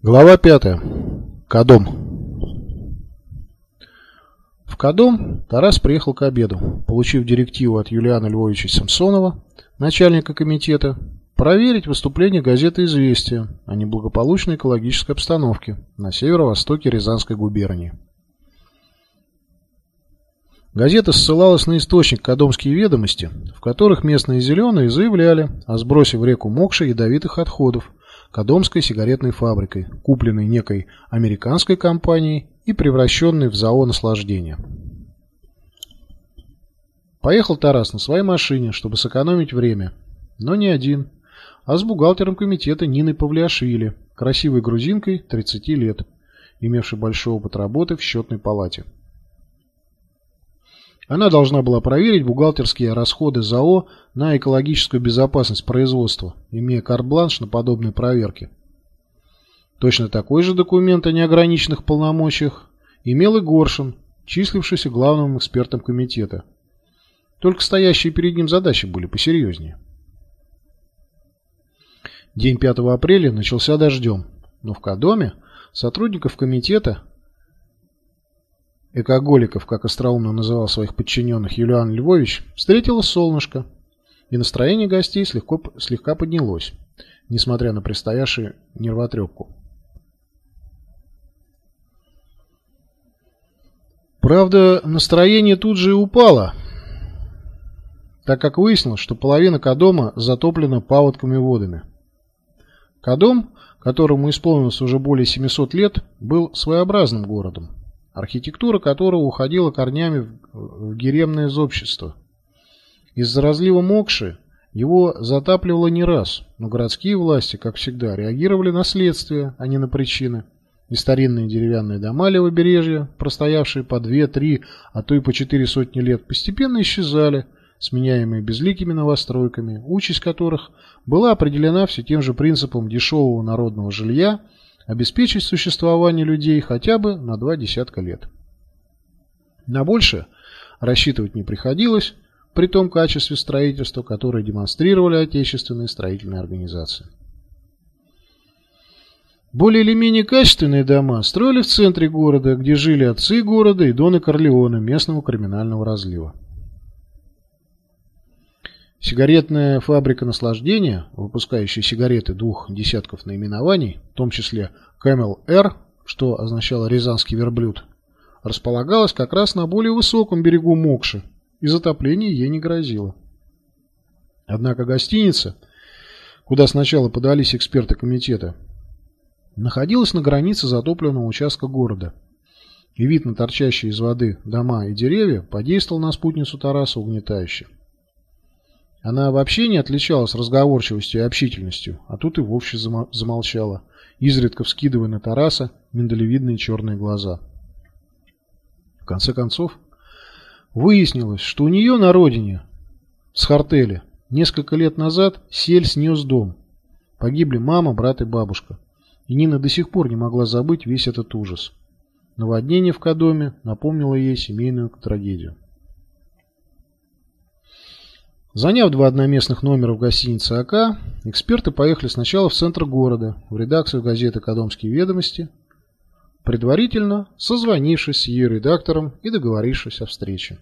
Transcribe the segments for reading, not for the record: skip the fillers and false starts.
Глава 5. Кодом. В Кодом Тарас приехал к обеду, получив директиву от Юлиана Львовича Самсонова, начальника комитета, проверить выступление газеты «Известия» о неблагополучной экологической обстановке на северо-востоке Рязанской губернии. Газета ссылалась на источник «Кодомские ведомости», в которых местные зеленые заявляли о сбросе в реку Мокши ядовитых отходов Кодомской сигаретной фабрикой, купленной некой американской компанией и превращенной в ЗАО «Наслаждение». Поехал Тарас на своей машине, чтобы сэкономить время, но не один, а с бухгалтером комитета Ниной Павлиашвили, красивой грузинкой 30 лет, имевшей большой опыт работы в счетной палате. Она должна была проверить бухгалтерские расходы ЗАО на экологическую безопасность производства, имея карт-бланш на подобные проверки. Точно такой же документ о неограниченных полномочиях имел и Горшин, числившийся главным экспертом комитета. Только стоящие перед ним задачи были посерьезнее. День 5 апреля начался дождем, но в Кодоме сотрудников комитета, экоголиков, как остроумно называл своих подчиненных Юлиан Львович, встретило солнышко, и настроение гостей слегка поднялось, несмотря на предстоявшую нервотрепку. Правда, настроение тут же и упало, так как выяснилось, что половина Кодома затоплена паводковыми водами. Кодом, которому исполнилось уже более 700 лет, был своеобразным городом, архитектура которого уходила корнями в геремное общество. Из-за разлива Мокши его затапливало не раз, но городские власти, как всегда, реагировали на следствие, а не на причины. И старинные деревянные дома левобережья, простоявшие по 2-3, а то и по 4 сотни лет, постепенно исчезали, сменяемые безликими новостройками, участь которых была определена все тем же принципом дешевого народного жилья, обеспечить существование людей хотя бы на 2 десятка лет. На больше рассчитывать не приходилось при том качестве строительства, которое демонстрировали отечественные строительные организации. Более или менее качественные дома строили в центре города, где жили отцы города и доны Корлеоне, местного криминального разлива. Сигаретная фабрика «Наслаждение», выпускающая сигареты 2 десятков наименований, в том числе Camel Air, что означало «рязанский верблюд», располагалась как раз на более высоком берегу Мокши, и затопление ей не грозило. Однако гостиница, куда сначала подались эксперты комитета, находилась на границе затопленного участка города, и вид на торчащие из воды дома и деревья подействовал на спутницу Тараса угнетающе. Она вообще не отличалась разговорчивостью и общительностью, а тут и вовсе замолчала, изредка вскидывая на Тараса миндалевидные черные глаза. В конце концов, выяснилось, что у нее на родине, в Схартеле, несколько лет назад сель снес дом. Погибли мама, брат и бабушка, и Нина до сих пор не могла забыть весь этот ужас. Наводнение в Кодоме напомнило ей семейную трагедию. Заняв 2 одноместных номера в гостинице «АК», эксперты поехали сначала в центр города, в редакцию газеты «Кодомские ведомости», предварительно созвонившись с ее редактором и договорившись о встрече.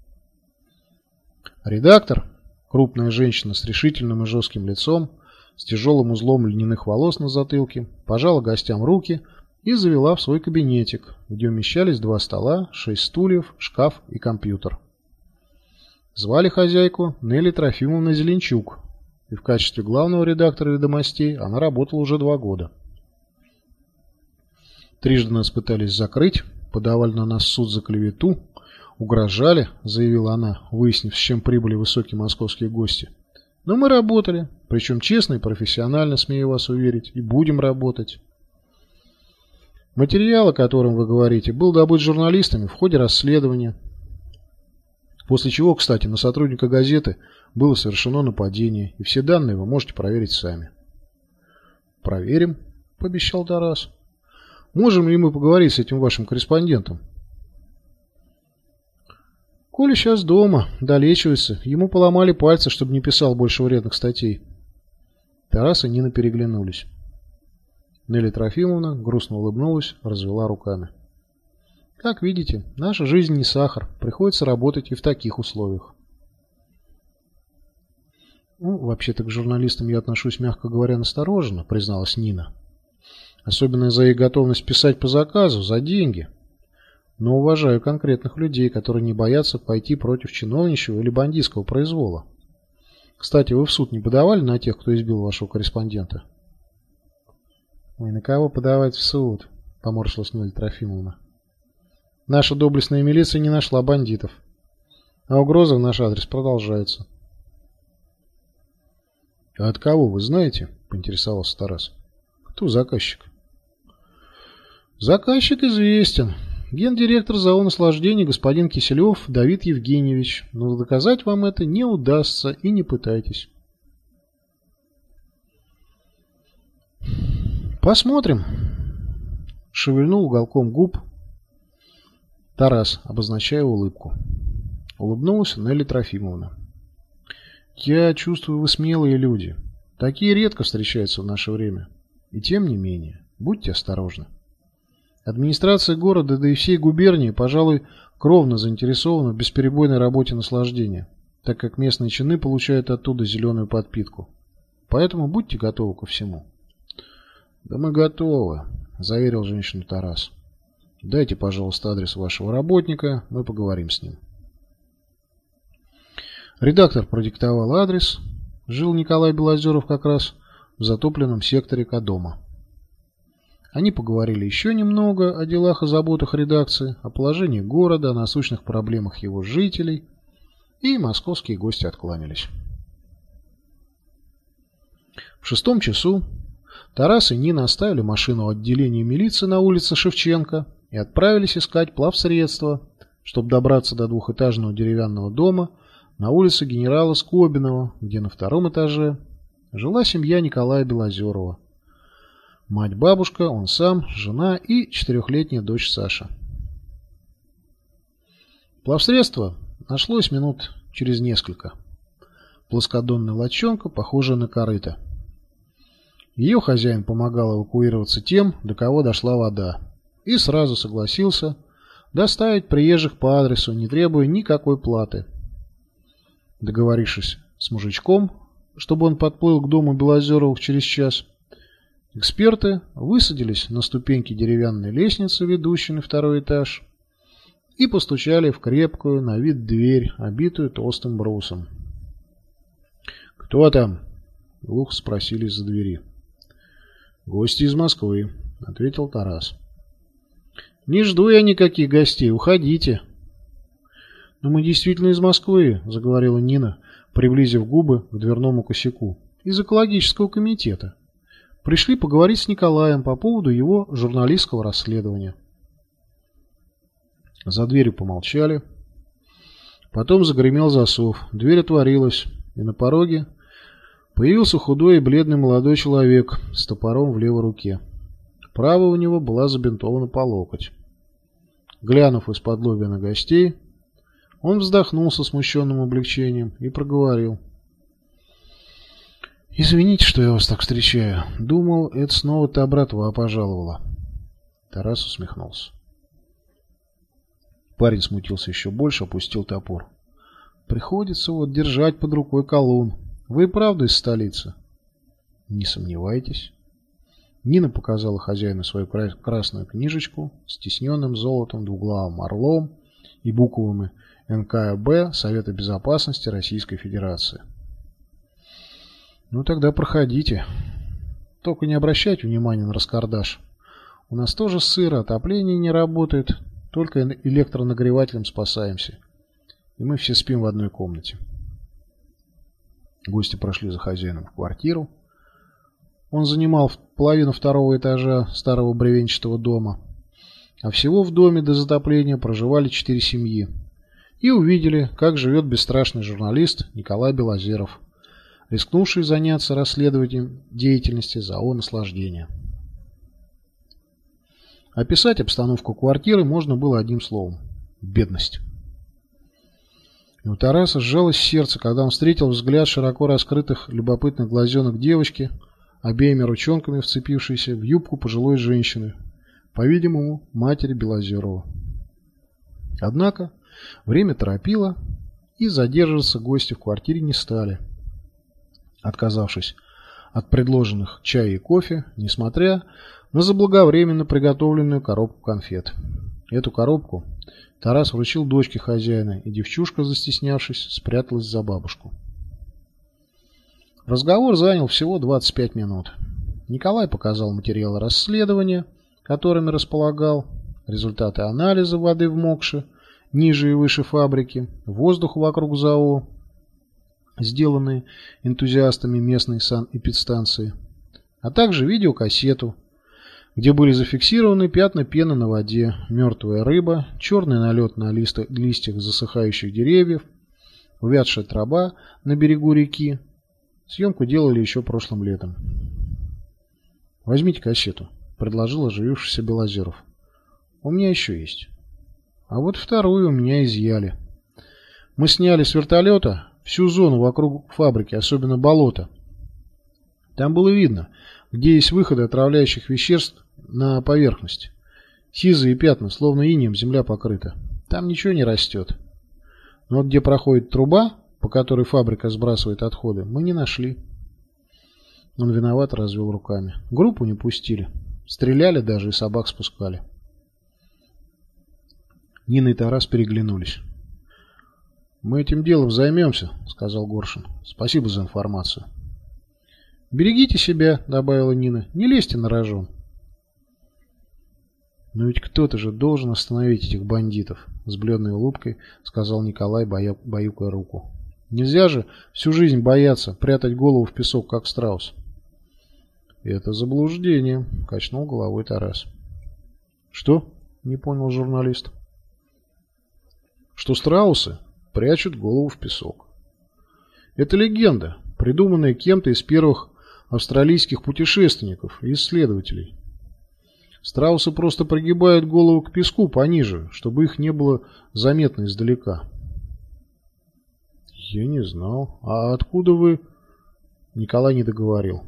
Редактор, крупная женщина с решительным и жестким лицом, с тяжелым узлом льняных волос на затылке, пожала гостям руки и завела в свой кабинетик, где умещались 2 стола, 6 стульев, шкаф и компьютер. Звали хозяйку Нелли Трофимовна Зеленчук, и в качестве главного редактора «Ведомостей» она работала уже 2 года. Трижды нас пытались закрыть, подавали на нас в суд за клевету, угрожали, заявила она, выяснив, с чем прибыли высокие московские гости. Но мы работали, причем честно и профессионально, смею вас уверить, и будем работать. Материал, о котором вы говорите, был добыт журналистами в ходе расследования, после чего, кстати, на сотрудника газеты было совершено нападение, и все данные вы можете проверить сами. Проверим, пообещал Тарас. Можем ли мы поговорить с этим вашим корреспондентом? Коля сейчас дома, долечивается, ему поломали пальцы, чтобы не писал больше вредных статей. Тарас и Нина переглянулись. Нелли Трофимовна грустно улыбнулась, развела руками. Как видите, наша жизнь не сахар, приходится работать и в таких условиях. Ну, вообще-то к журналистам я отношусь, мягко говоря, настороженно, призналась Нина. Особенно за их готовность писать по заказу, за деньги. Но уважаю конкретных людей, которые не боятся пойти против чиновничьего или бандитского произвола. Кстати, вы в суд не подавали на тех, кто избил вашего корреспондента? Ой, на кого подавать в суд? Поморщилась Нелли Трофимовна. Наша доблестная милиция не нашла бандитов. А угроза в наш адрес продолжается. А от кого вы знаете? Поинтересовался Тарас. Кто заказчик? Заказчик известен. Гендиректор ЗАО «Наслаждение» господин Киселев Давид Евгеньевич. Но доказать вам это не удастся, и не пытайтесь. Посмотрим. Шевельнул уголком губ Тарас, обозначая улыбку. Улыбнулась Нелли Трофимовна. Я чувствую, вы смелые люди. Такие редко встречаются в наше время. И тем не менее, будьте осторожны. Администрация города, да и всей губернии, пожалуй, кровно заинтересована в бесперебойной работе «Наслаждения», так как местные чины получают оттуда зеленую подпитку. Поэтому будьте готовы ко всему. Да мы готовы, заверил женщину Тарас. Дайте, пожалуйста, адрес вашего работника, мы поговорим с ним. Редактор продиктовал адрес. Жил Николай Белозеров как раз в затопленном секторе Кодома. Они поговорили еще немного о делах и заботах редакции, о положении города, о насущных проблемах его жителей, и московские гости откланялись. В 6 часу Тарас и Нина оставили машину в отделении милиции на улице Шевченко и отправились искать плавсредства, чтобы добраться до двухэтажного деревянного дома на улице генерала Скобинова, где на 2-м этаже жила семья Николая Белозерова. Мать-бабушка, он сам, жена и 4-летняя дочь Саша. Плавсредство нашлось минут через несколько. Плоскодонная лодчонка, похожая на корыто. Ее хозяин помогал эвакуироваться тем, до кого дошла вода, и сразу согласился доставить приезжих по адресу, не требуя никакой платы. Договорившись с мужичком, чтобы он подплыл к дому Белозеровых через час, эксперты высадились на ступеньки деревянной лестницы, ведущей на 2-й этаж, и постучали в крепкую на вид дверь, обитую толстым брусом. «Кто там?» — глухо спросили из-за двери. «Гости из Москвы», — ответил Тарас. «Не жду я никаких гостей, уходите». «Но мы действительно из Москвы», — заговорила Нина, приблизив губы к дверному косяку, — «из экологического комитета. Пришли поговорить с Николаем по поводу его журналистского расследования». За дверью помолчали. Потом загремел засов, дверь отворилась, и на пороге появился худой и бледный молодой человек с топором в левой руке. Правая у него была забинтована по локоть. Глянув из-под лобья на гостей, он вздохнул со смущенным облегчением и проговорил: «Извините, что я вас так встречаю. Думал, это снова та братва пожаловала». Тарас усмехнулся. Парень смутился еще больше, опустил топор. «Приходится вот держать под рукой колун. Вы и правда из столицы?» «Не сомневайтесь». Нина показала хозяину свою красную книжечку с тисненным золотом, двуглавым орлом и буквами НКБ Совета Безопасности Российской Федерации. «Ну тогда проходите. Только не обращайте внимания на раскардаш. У нас тоже сыро, отопление не работает, только электронагревателем спасаемся. И мы все спим в одной комнате». Гости прошли за хозяином в квартиру. Он занимал половину 2-го этажа старого бревенчатого дома. А всего в доме до затопления проживали 4 семьи. И увидели, как живет бесстрашный журналист Николай Белозеров, рискнувший заняться расследованием деятельности ЗАО «Наслаждение». Описать обстановку квартиры можно было одним словом – бедность. И у Тараса сжалось сердце, когда он встретил взгляд широко раскрытых любопытных глазенок девочки, обеими ручонками вцепившейся в юбку пожилой женщины, по-видимому, матери Белозерова. Однако время торопило, и задерживаться гости в квартире не стали, отказавшись от предложенных чая и кофе, несмотря на заблаговременно приготовленную коробку конфет. Эту коробку Тарас вручил дочке хозяина, и девчушка, застеснявшись, спряталась за бабушку. Разговор занял всего 25 минут. Николай показал материалы расследования, которыми располагал, результаты анализа воды в Мокше, ниже и выше фабрики, воздух вокруг ЗАО, сделанные энтузиастами местной санэпидстанции, а также видеокассету, где были зафиксированы пятна пены на воде, мертвая рыба, черный налет на листьях засыхающих деревьев, увядшая траба на берегу реки. Съемку делали еще прошлым летом. «Возьмите кассету», — предложил оживившийся Белозеров. «У меня еще есть». «А вот вторую у меня изъяли. Мы сняли с вертолета всю зону вокруг фабрики, особенно болото. Там было видно, где есть выходы отравляющих веществ на поверхность. Сизые пятна, словно инеем земля покрыта. Там ничего не растет. Но вот где проходит труба, по которой фабрика сбрасывает отходы, мы не нашли». Он виновато развел руками. «Группу не пустили. Стреляли даже и собак спускали». Нина и Тарас переглянулись. «Мы этим делом займемся», — сказал Горшин. «Спасибо за информацию». «Берегите себя», — добавила Нина. «Не лезьте на рожон». «Но ведь кто-то же должен остановить этих бандитов», — с бледной улыбкой сказал Николай, баюкая руку. «Нельзя же всю жизнь бояться, прятать голову в песок, как страус». «Это заблуждение», — качнул головой Тарас. «Что?» — не понял журналист. «Что страусы прячут голову в песок. Это легенда, придуманная кем-то из первых австралийских путешественников и исследователей. Страусы просто пригибают голову к песку пониже, чтобы их не было заметно издалека». «Я не знал. А откуда вы...» Николай не договорил.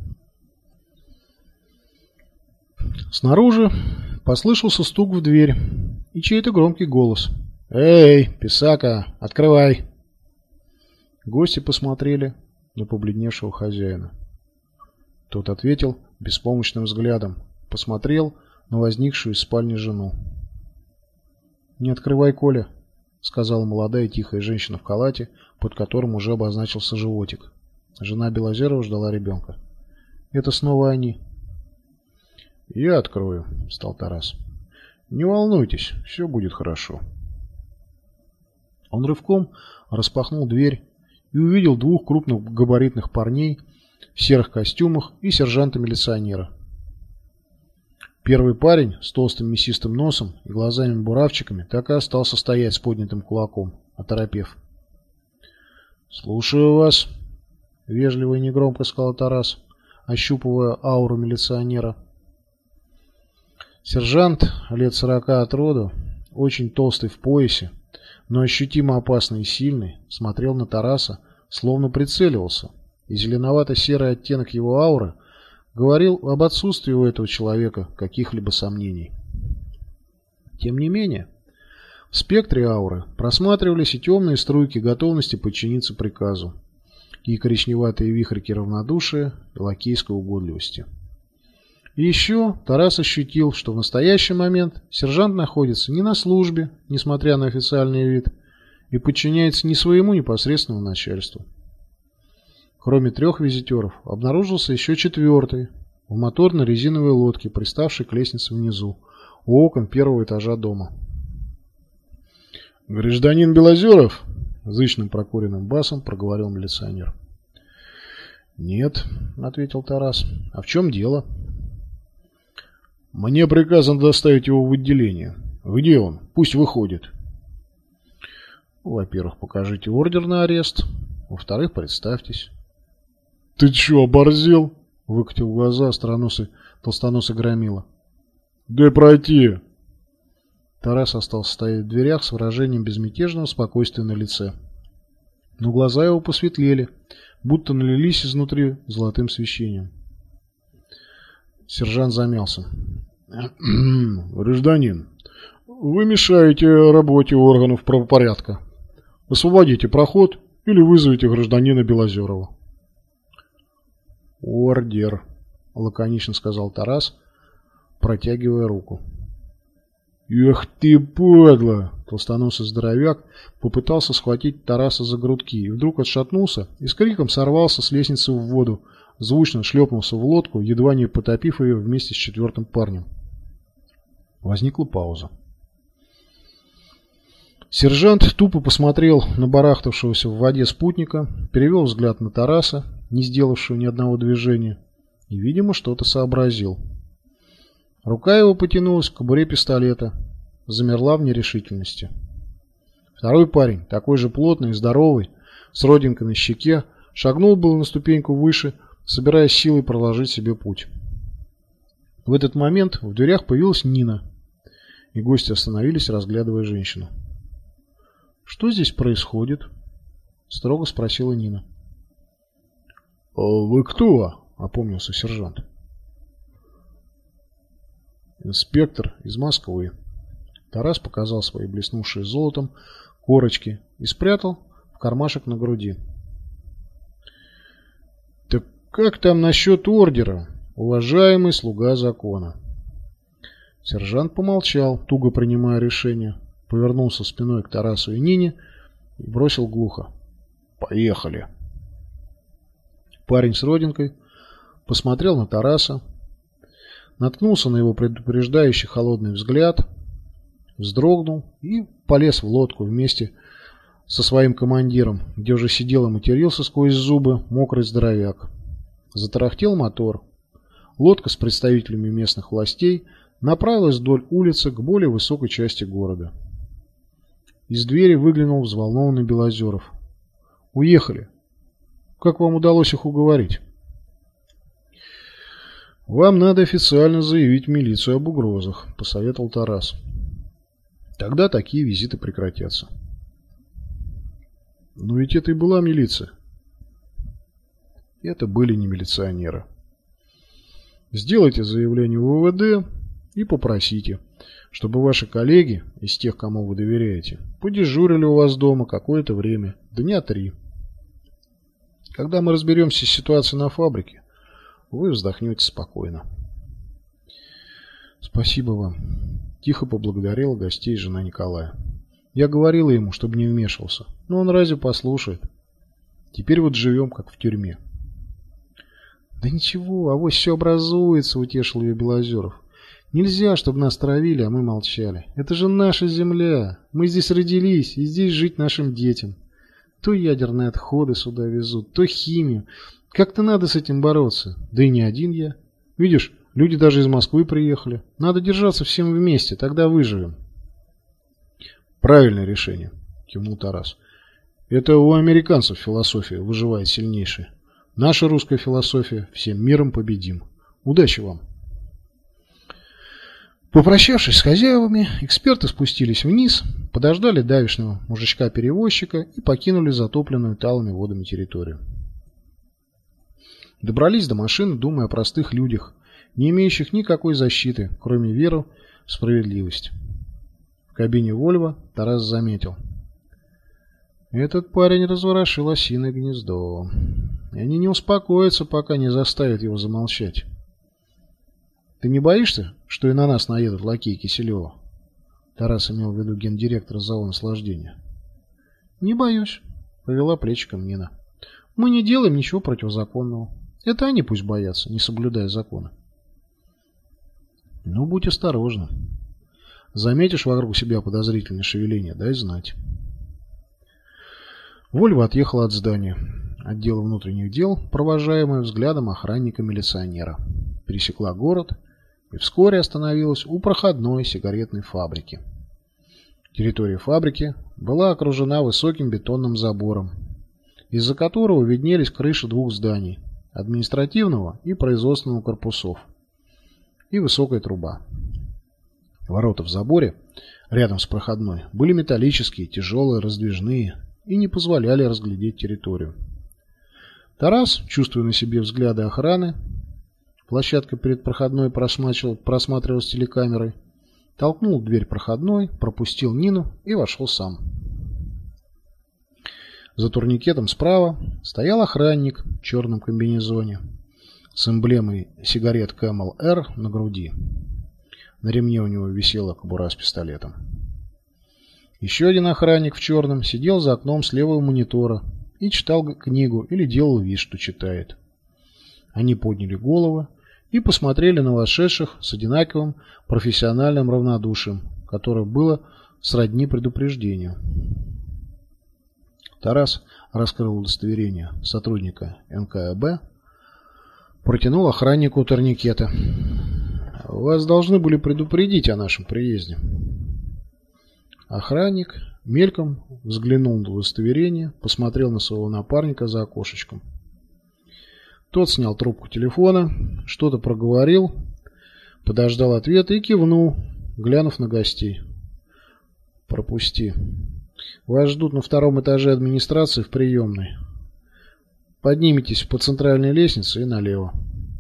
Снаружи послышался стук в дверь и чей-то громкий голос. «Эй, Писака, открывай!» Гости посмотрели на побледневшего хозяина. Тот ответил беспомощным взглядом, посмотрел на возникшую из спальни жену. «Не открывай, Коля», — сказала молодая тихая женщина в халате, под которым уже обозначился животик. Жена Белозерова ждала ребенка. «Это снова они». «Я открою», — встал Тарас. «Не волнуйтесь, все будет хорошо». Он рывком распахнул дверь и увидел двух крупных габаритных парней в серых костюмах и сержанта-милиционера. Первый парень с толстым мясистым носом и глазами-буравчиками так и остался стоять с поднятым кулаком, оторопев. «Слушаю вас», — вежливо и негромко сказал Тарас, ощупывая ауру милиционера. Сержант, лет 40 от роду, очень толстый в поясе, но ощутимо опасный и сильный, смотрел на Тараса, словно прицеливался, и зеленовато-серый оттенок его ауры говорил об отсутствии у этого человека каких-либо сомнений. Тем не менее, в спектре ауры просматривались и темные струйки готовности подчиниться приказу, и коричневатые вихрики равнодушия и лакейской угодливости. И еще Тарас ощутил, что в настоящий момент сержант находится не на службе, несмотря на официальный вид, и подчиняется не своему непосредственному начальству. Кроме 3 визитеров, обнаружился еще 4-й, в моторно-резиновой лодке, приставшей к лестнице внизу, у окон 1-го этажа дома. «Гражданин Белозеров?» — зычным прокуренным басом проговорил милиционер. «Нет», — ответил Тарас. «А в чем дело?» «Мне приказано доставить его в отделение. Где он? Пусть выходит». «Во-первых, покажите ордер на арест. Во-вторых, представьтесь». «Ты че, оборзел?» — выкатил глаза толстоносый громила. «Дай пройти». Тарас остался стоять в дверях с выражением безмятежного спокойствия на лице. Но глаза его посветлели, будто налились изнутри золотым свечением. Сержант замялся. Гражданин, вы мешаете работе органов правопорядка. Освободите проход или вызовите гражданина Белозерова. Ордер, лаконично сказал Тарас, протягивая руку. Эх ты, падла! Толстоносый здоровяк попытался схватить Тараса за грудки и вдруг отшатнулся и с криком сорвался с лестницы в воду, звучно шлепнулся в лодку, едва не потопив ее вместе с четвертым парнем. Возникла пауза. Сержант тупо посмотрел на барахтавшегося в воде спутника, перевел взгляд на Тараса, не сделавшего ни одного движения, и, видимо, что-то сообразил. Рука его потянулась к кобуре пистолета, замерла в нерешительности. Второй парень, такой же плотный и здоровый, с родинкой на щеке, шагнул было на ступеньку выше, собираясь силой проложить себе путь. В этот момент в дверях появилась Нина, и гости остановились, разглядывая женщину. «Что здесь происходит?» — строго спросила Нина. «Вы кто?» — опомнился сержант. «Инспектор из Москвы». Тарас показал свои блеснувшие золотом корочки и спрятал в кармашек на груди. «Так как там насчет ордера, уважаемый слуга закона?» Сержант помолчал, туго принимая решение, повернулся спиной к Тарасу и Нине и бросил глухо: «Поехали!» Парень с родинкой посмотрел на Тараса, наткнулся на его предупреждающий холодный взгляд, вздрогнул и полез в лодку вместе со своим командиром, где уже сидел и матерился сквозь зубы мокрый здоровяк. Затарахтел мотор. Лодка с представителями местных властей направилась вдоль улицы к более высокой части города. Из двери выглянул взволнованный Белозеров. «Уехали. Как вам удалось их уговорить?» «Вам надо официально заявить в милицию об угрозах», — посоветовал Тарас. «Тогда такие визиты прекратятся». «Но ведь это и была милиция». «Это были не милиционеры. Сделайте заявление в УВД и попросите, чтобы ваши коллеги из тех, кому вы доверяете, подежурили у вас дома какое-то время, дня 3. Когда мы разберемся с ситуацией на фабрике, вы вздохнете спокойно». «Спасибо вам», — тихо поблагодарила гостей жена Николая. «Я говорила ему, чтобы не вмешивался, но он разве послушает? Теперь вот живем, как в тюрьме». «Да ничего, авось все образуется», — утешил ее Белозеров. «Нельзя, чтобы нас травили, а мы молчали. Это же наша земля. Мы здесь родились, и здесь жить нашим детям. То ядерные отходы сюда везут, то химию. Как-то надо с этим бороться. Да и не один я. Видишь, люди даже из Москвы приехали. Надо держаться всем вместе, тогда выживем». «Правильное решение», — кивнул Тарас. «Это у американцев философия выживает сильнейший. Наша русская философия — всем миром победим. Удачи вам». Попрощавшись с хозяевами, эксперты спустились вниз, подождали давешнего мужичка-перевозчика и покинули затопленную талыми водами территорию. Добрались до машины, думая о простых людях, не имеющих никакой защиты, кроме веры в справедливость. В кабине Вольво Тарас заметил: «Этот парень разворошил осиное гнездо, и они не успокоятся, пока не заставят его замолчать». «Ты не боишься, что и на нас наедут лакеи Киселева?» Тарас имел в виду гендиректора зала наслаждения. «Не боюсь», — повела плечиком Нина. «Мы не делаем ничего противозаконного. Это они пусть боятся, не соблюдая закона». «Ну, будь осторожна. Заметишь вокруг себя подозрительное шевеление, дай знать». Вольво отъехала от здания отдела внутренних дел, провожаемая взглядом охранника-милиционера. Пересекла город и вскоре остановилась у проходной сигаретной фабрики. Территория фабрики была окружена высоким бетонным забором, из-за которого виднелись крыши двух зданий – административного и производственного корпусов, и высокая труба. Ворота в заборе, рядом с проходной, были металлические, тяжелые, раздвижные и не позволяли разглядеть территорию. Тарас, чувствуя на себе взгляды охраны, площадка перед проходной просматривалась телекамерой, толкнул дверь проходной, пропустил Нину и вошел сам. За турникетом справа стоял охранник в черном комбинезоне с эмблемой сигарет Camel R на груди. На ремне у него висела кобура с пистолетом. Еще один охранник в черном сидел за окном с левого монитора и читал книгу или делал вид, что читает. Они подняли головы и посмотрели на вошедших с одинаковым профессиональным равнодушием, которое было сродни предупреждению. Тарас раскрыл удостоверение сотрудника НКБ, протянул охраннику турникета. «Вас должны были предупредить о нашем приезде». Охранник мельком взглянул на удостоверение, посмотрел на своего напарника за окошечком. Тот снял трубку телефона, что-то проговорил, подождал ответа и кивнул, глянув на гостей. «Пропусти. Вас ждут на втором этаже администрации в приемной. Поднимитесь по центральной лестнице и налево».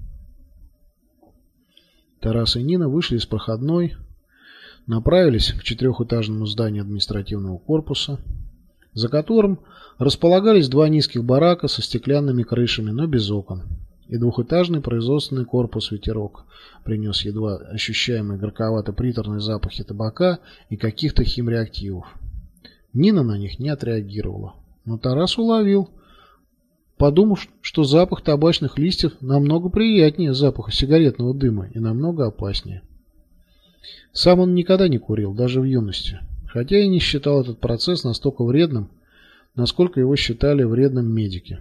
Тарас и Нина вышли из проходной, направились к четырехэтажному зданию административного корпуса, за которым располагались два низких барака со стеклянными крышами, но без окон, и двухэтажный производственный корпус «Ветерок» принес едва ощущаемые горьковато-приторные запахи табака и каких-то химреактивов. Нина на них не отреагировала, но Тарас уловил, подумав, что запах табачных листьев намного приятнее запаха сигаретного дыма и намного опаснее. Сам он никогда не курил, даже в юности, хотя и не считал этот процесс настолько вредным, насколько его считали вредным медики.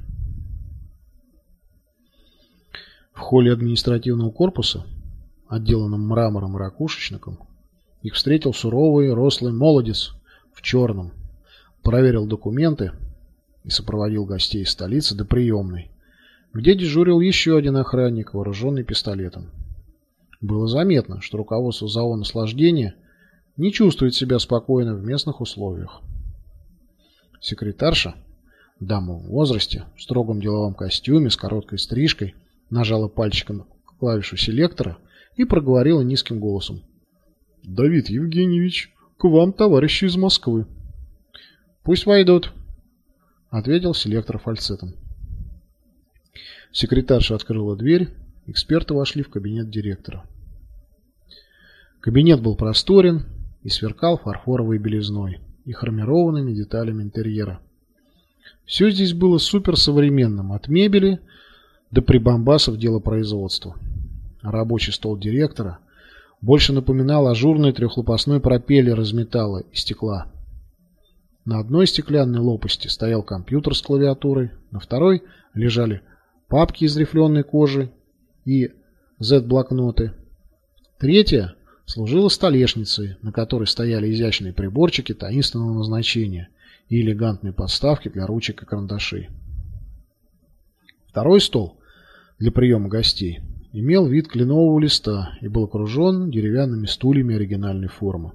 В холле административного корпуса, отделанном мрамором и ракушечником, их встретил суровый, рослый молодец в черном, проверил документы и сопроводил гостей из столицы до приемной, где дежурил еще один охранник, вооруженный пистолетом. Было заметно, что руководство ЗАО «Наслаждение» не чувствует себя спокойно в местных условиях. Секретарша, дама в возрасте, в строгом деловом костюме с короткой стрижкой, нажала пальчиком клавишу селектора и проговорила низким голосом: «Давид Евгеньевич, к вам товарищи из Москвы». «Пусть войдут», — ответил селектор фальцетом. Секретарша открыла дверь, эксперты вошли в кабинет директора. Кабинет был просторен и сверкал фарфоровой белизной и хромированными деталями интерьера. Все здесь было суперсовременным, от мебели до прибамбасов делопроизводства. Рабочий стол директора больше напоминал ажурный трехлопастной пропеллер из металла и стекла. На одной стеклянной лопасти стоял компьютер с клавиатурой, на второй лежали папки из рифленой кожи и Z-блокноты. Третья служила столешницей, на которой стояли изящные приборчики таинственного назначения и элегантные подставки для ручек и карандашей. Второй стол для приема гостей имел вид кленового листа и был окружен деревянными стульями оригинальной формы.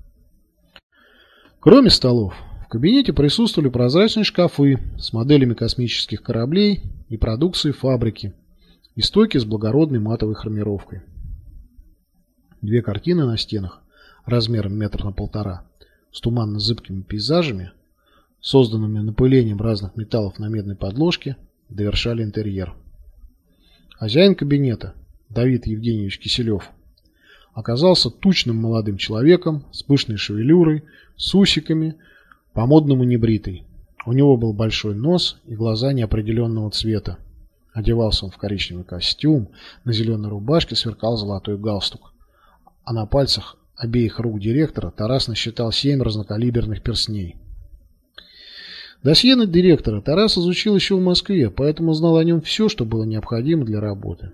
Кроме столов, в кабинете присутствовали прозрачные шкафы с моделями космических кораблей и продукцией фабрики и стойки с благородной матовой хромировкой. Две картины на стенах размером 1,5 метра с туманно-зыбкими пейзажами, созданными напылением разных металлов на медной подложке, довершали интерьер. Хозяин кабинета, Давид Евгеньевич Киселев, оказался тучным молодым человеком с пышной шевелюрой, с усиками, по-модному небритый. У него был большой нос и глаза неопределенного цвета. Одевался он в коричневый костюм, на зеленой рубашке сверкал золотой галстук. А на пальцах обеих рук директора Тарас насчитал 7 разнокалиберных перстней. Досье на директора Тарас изучил еще в Москве, поэтому знал о нем все, что было необходимо для работы.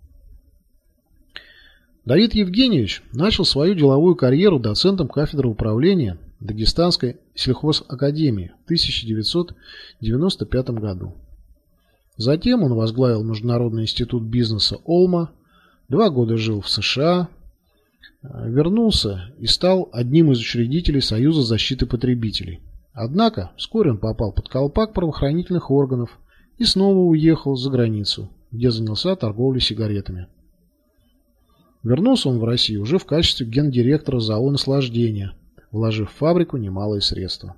Давид Евгеньевич начал свою деловую карьеру доцентом кафедры управления Дагестанской сельхозакадемии в 1995 году. Затем он возглавил Международный институт бизнеса Олма, 2 года жил в США, вернулся и стал одним из учредителей Союза защиты потребителей. Однако вскоре он попал под колпак правоохранительных органов и снова уехал за границу, где занялся торговлей сигаретами. Вернулся он в Россию уже в качестве гендиректора ЗАО «Наслаждение», вложив в фабрику немалые средства.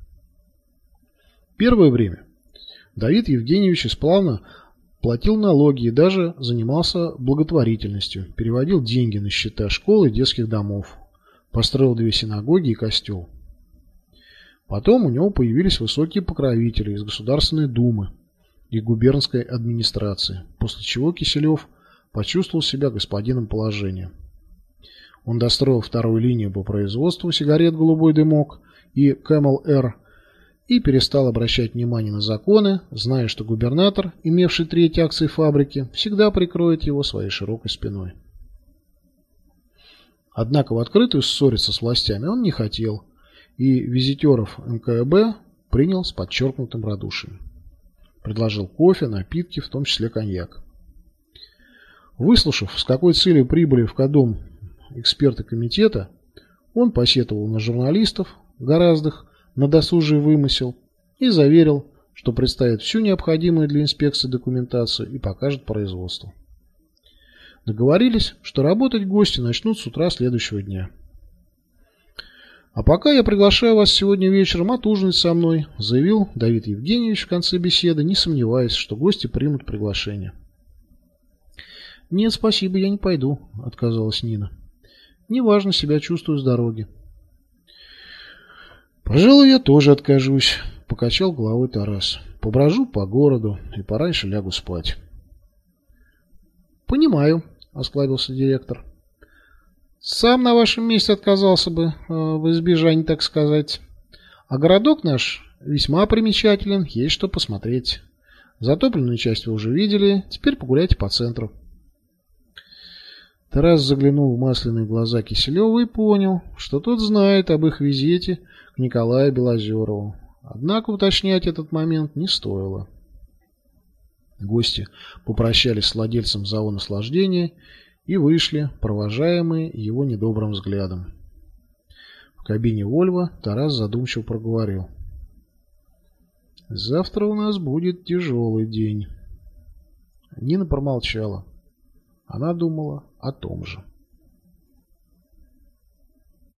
Первое время Давид Евгеньевич исправно платил налоги и даже занимался благотворительностью, переводил деньги на счета школ и детских домов, построил 2 синагоги и костел. Потом у него появились высокие покровители из Государственной Думы и губернской администрации, после чего Киселев почувствовал себя господином положения. Он достроил 2-ю линию по производству сигарет «Голубой дымок» и Camel Air и перестал обращать внимание на законы, зная, что губернатор, имевший 3 акции фабрики, всегда прикроет его своей широкой спиной. Однако в открытую ссориться с властями он не хотел, и визитеров НКВД принял с подчеркнутым радушием. Предложил кофе, напитки, в том числе коньяк. Выслушав, с какой целью прибыли в Кодом эксперты комитета, он посетовал на журналистов, гораздых на досужий вымысел, и заверил, что представит всю необходимую для инспекции документацию и покажет производство. Договорились, что работать гости начнут с утра следующего дня. «А пока я приглашаю вас сегодня вечером отужинать со мной», заявил Давид Евгеньевич в конце беседы, не сомневаясь, что гости примут приглашение. «Нет, спасибо, я не пойду», — отказалась Нина. «Неважно, себя чувствую с дороги». «Пожалуй, я тоже откажусь», — покачал головой Тарас. «Поброжу по городу и пораньше лягу спать». «Понимаю», — осклабился директор. «Сам на вашем месте отказался бы, в избежание, так сказать. А городок наш весьма примечателен, есть что посмотреть. Затопленную часть вы уже видели, теперь погуляйте по центру». Тарас заглянул в масляные глаза Киселева и понял, что тот знает об их визите к Николаю Белозерову. Однако уточнять этот момент не стоило. Гости попрощались с владельцем ЗАО «Наслаждение» и вышли, провожаемые его недобрым взглядом. В кабине «Вольво» Тарас задумчиво проговорил: «Завтра у нас будет тяжелый день». Нина промолчала. Она думала о том же.